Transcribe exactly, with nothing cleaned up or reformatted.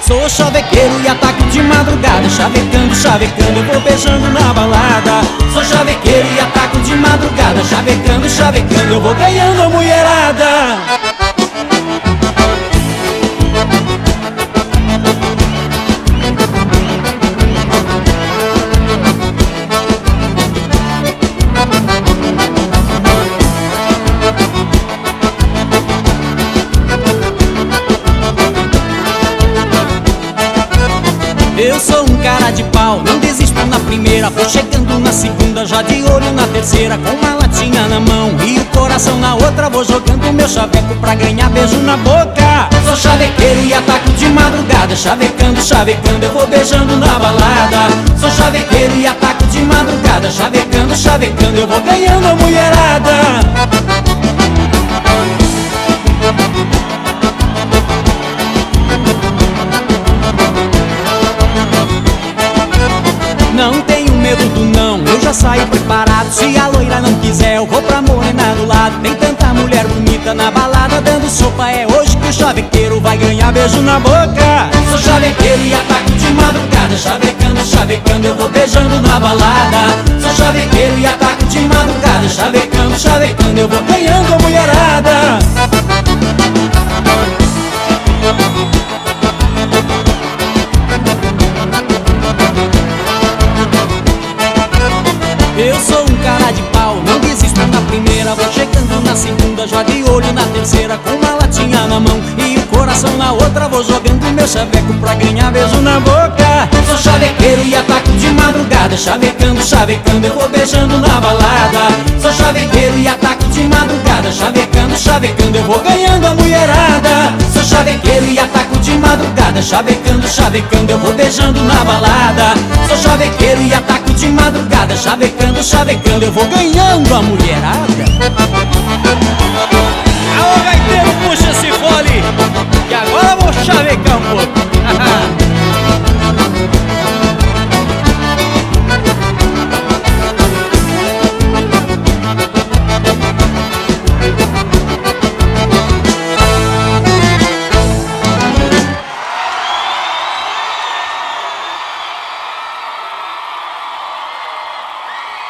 Sou chavequeiro e ataco de madrugada, chavecando, chavecando, eu vou beijando na balada. Sou chavequeiro e ataco de madrugada, chavecando, chavecando, eu vou ganhando a mulherada. Eu sou um cara de pau, não desisto na primeira, vou chegando na segunda, já de olho na terceira, com uma latinha na mão e o coração na outra, vou jogando meu chaveco pra ganhar beijo na boca. Sou chavequeiro e ataco de madrugada, chavecando, chavecando, eu vou beijando na balada. Sou chavequeiro e ataco de madrugada, chavecando, chavecando, eu vou ganhando a mulherada. Não tenho medo do não, eu já saio preparado. Se a loira não quiser, eu vou pra morena do lado. Tem tanta mulher bonita na balada dando sopa, é hoje que o chavequeiro vai ganhar beijo na boca. Sou chavequeiro e ataco de madrugada, chavecando, chavecando, eu vou beijando na balada. Sou chavequeiro e ataco de madrugada, chavecando, chavecando, eu vou ganhando a mulherada. Eu sou um cara de pau, não desisto na primeira, vou chegando na segunda, já de olho na terceira, com uma latinha na mão e o coração na outra, vou jogando meu chaveco pra ganhar beijo na boca. Sou chavequeiro e ataco de madrugada, chavecando, chavecando, eu vou beijando na balada. Sou chavequeiro e ataco de madrugada, chavecando, chavecando, eu vou ganhando a mulherada. Sou chavequeiro e ataco de madrugada, chavecando, chavecando, eu vou beijando na balada. Sou chavequeiro e ataco de madrugada, chavecando, chavecando, eu vou ganhando a mulherada. Aô, gaiteiro, puxa esse fole, que agora eu vou chavecar um pouco.